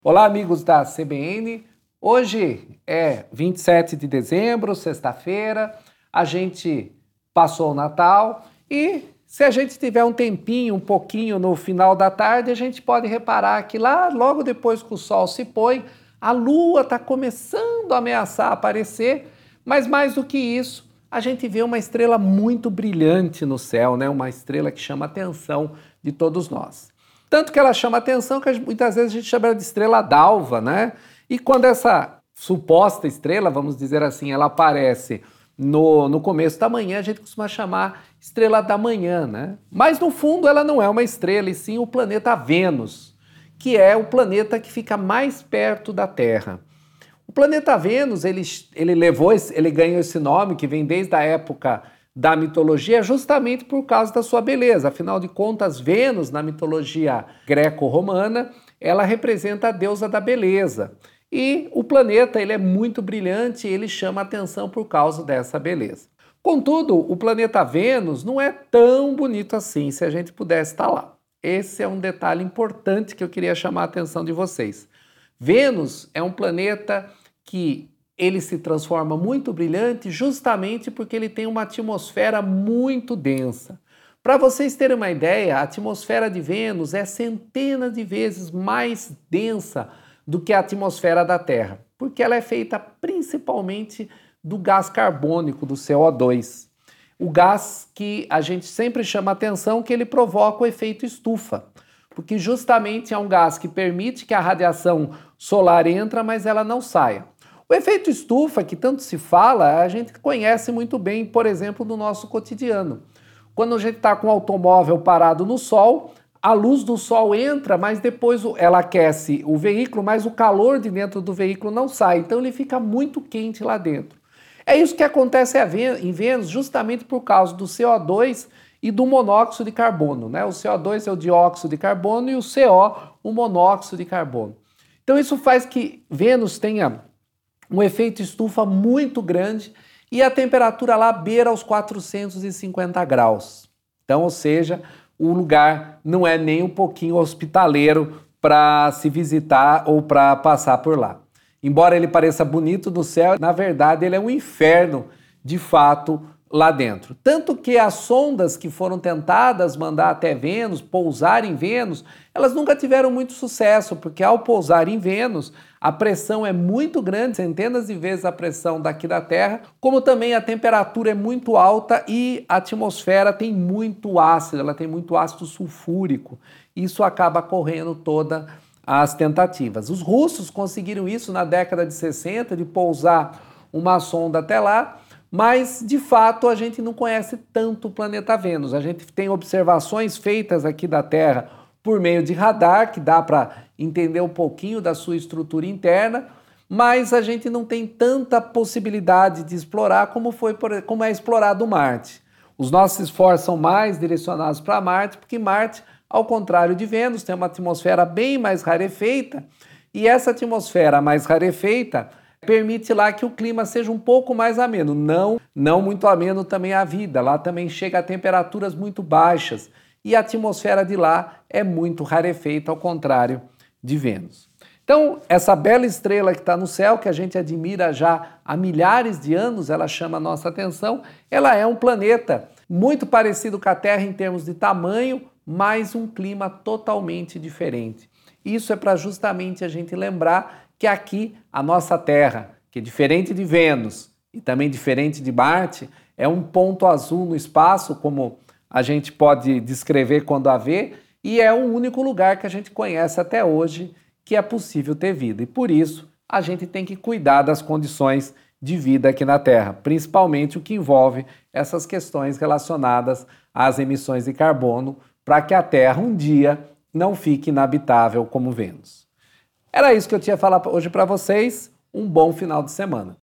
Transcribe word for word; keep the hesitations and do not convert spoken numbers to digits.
Olá, amigos da C B N. Hoje é vinte e sete de dezembro, sexta-feira. A gente passou o Natal e se a gente tiver um tempinho, um pouquinho no final da tarde, a gente pode reparar que lá, logo depois que o sol se põe, a lua está começando a ameaçar a aparecer, mas mais do que isso, a gente vê uma estrela muito brilhante no céu, né? Uma estrela que chama a atenção de todos nós. Tanto que ela chama atenção que muitas vezes a gente chama ela de estrela d'alva, né? E quando essa suposta estrela, vamos dizer assim, ela aparece no, no começo da manhã, a gente costuma chamar estrela da manhã, né? Mas no fundo ela não é uma estrela, e sim o planeta Vênus, que é o planeta que fica mais perto da Terra. O planeta Vênus, ele, ele levou, esse, ele ganhou esse nome que vem desde a época da mitologia justamente por causa da sua beleza. Afinal de contas, Vênus, na mitologia greco-romana, ela representa a deusa da beleza. E o planeta ele é muito brilhante e ele chama a atenção por causa dessa beleza. Contudo, o planeta Vênus não é tão bonito assim, se a gente pudesse estar lá. Esse é um detalhe importante que eu queria chamar a atenção de vocês. Vênus é um planeta que ele se transforma muito brilhante justamente porque ele tem uma atmosfera muito densa. Para vocês terem uma ideia, a atmosfera de Vênus é centenas de vezes mais densa do que a atmosfera da Terra, porque ela é feita principalmente do gás carbônico, do C O dois. O gás que a gente sempre chama atenção que ele provoca o efeito estufa, porque justamente é um gás que permite que a radiação solar entre, mas ela não saia. O efeito estufa, que tanto se fala, a gente conhece muito bem, por exemplo, no nosso cotidiano. Quando a gente está com o automóvel parado no sol, a luz do sol entra, mas depois ela aquece o veículo, mas o calor de dentro do veículo não sai, então ele fica muito quente lá dentro. É isso que acontece em Vênus justamente por causa do C O dois e do monóxido de carbono, né? O C O dois é o dióxido de carbono e o C O, o monóxido de carbono. Então isso faz que Vênus tenha um efeito estufa muito grande e a temperatura lá beira os quatrocentos e cinquenta graus. Então, ou seja, o lugar não é nem um pouquinho hospitaleiro para se visitar ou para passar por lá. Embora ele pareça bonito no céu, na verdade ele é um inferno de fato lá dentro. Tanto que as sondas que foram tentadas mandar até Vênus, pousar em Vênus, elas nunca tiveram muito sucesso, porque ao pousar em Vênus, a pressão é muito grande, centenas de vezes a pressão daqui da Terra, como também a temperatura é muito alta e a atmosfera tem muito ácido, ela tem muito ácido sulfúrico. Isso acaba correndo todas as tentativas. Os russos conseguiram isso na década de sessenta, de pousar uma sonda até lá, mas, de fato, a gente não conhece tanto o planeta Vênus. A gente tem observações feitas aqui da Terra por meio de radar, que dá para entender um pouquinho da sua estrutura interna, mas a gente não tem tanta possibilidade de explorar como, foi, como é explorado Marte. Os nossos esforços são mais direcionados para Marte, porque Marte, ao contrário de Vênus, tem uma atmosfera bem mais rarefeita, e essa atmosfera mais rarefeita permite lá que o clima seja um pouco mais ameno, não, não muito ameno também a vida, lá também chega a temperaturas muito baixas e a atmosfera de lá é muito rarefeita, ao contrário de Vênus. Então, essa bela estrela que está no céu, que a gente admira já há milhares de anos, ela chama a nossa atenção, ela é um planeta muito parecido com a Terra em termos de tamanho, mas um clima totalmente diferente. Isso é para justamente a gente lembrar que aqui a nossa Terra, que é diferente de Vênus e também diferente de Marte, é um ponto azul no espaço, como a gente pode descrever quando a vê, e é o único lugar que a gente conhece até hoje que é possível ter vida. E por isso a gente tem que cuidar das condições de vida aqui na Terra, principalmente o que envolve essas questões relacionadas às emissões de carbono, para que a Terra um dia não fique inabitável como Vênus. Era isso que eu tinha a falar hoje para vocês. Um bom final de semana.